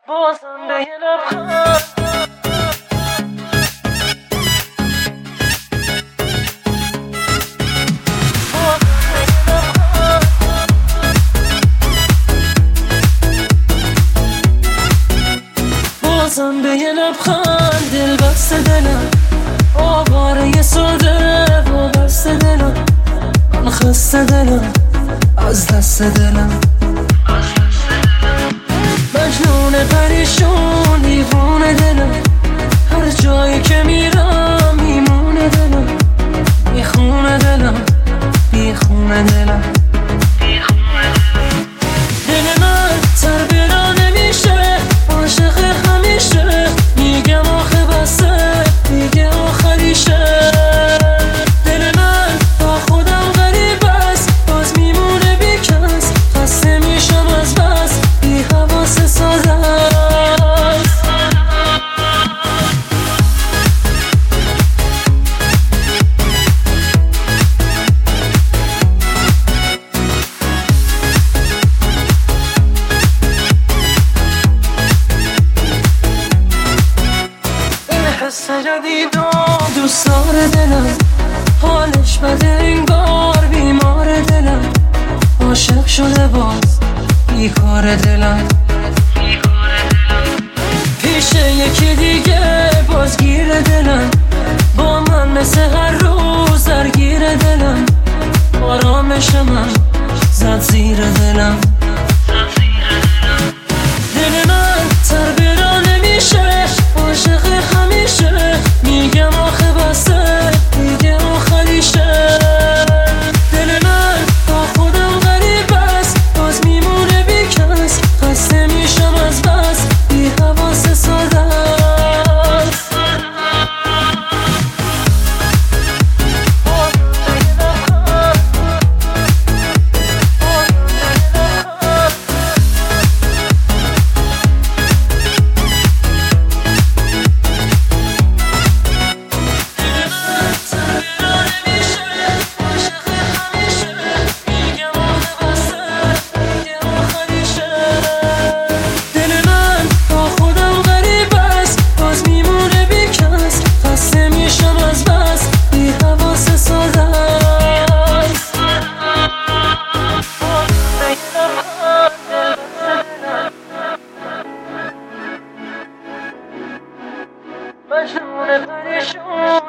بازم به یه لبخند بازم به یه لبخند دل بسته دلم آواره ساده وابسته دلم من خسته دلم از دست دلم مجنون پریشون دیوونه دلم هر جایی که میرم میمونه دلم میخونه دلم بیخونه دلم دل من تر بلا نمیشه عاشق همیشه میگم آخه بسه دیگه آخریشه دل من با خودم غریب است باز میمونه بیکس خسته میشم از بس بی حواس ساده است این حس جدید و دوست داره دلم حالش بده انگار بیمار دلم عاشق شده باز بیکار دلم پیش یکی دیگه بازگیر دلم با من مثل هر روز درگیر دلم آرامش من زد زیر دلم دل من تر برا نمیشه عاشق همیشه میگم آخه بسه دیگه آخریشه دل من با خودم غریب است باز میمونه بیکس خسته میشم از بس بی حواس ساده است مجنون پریشون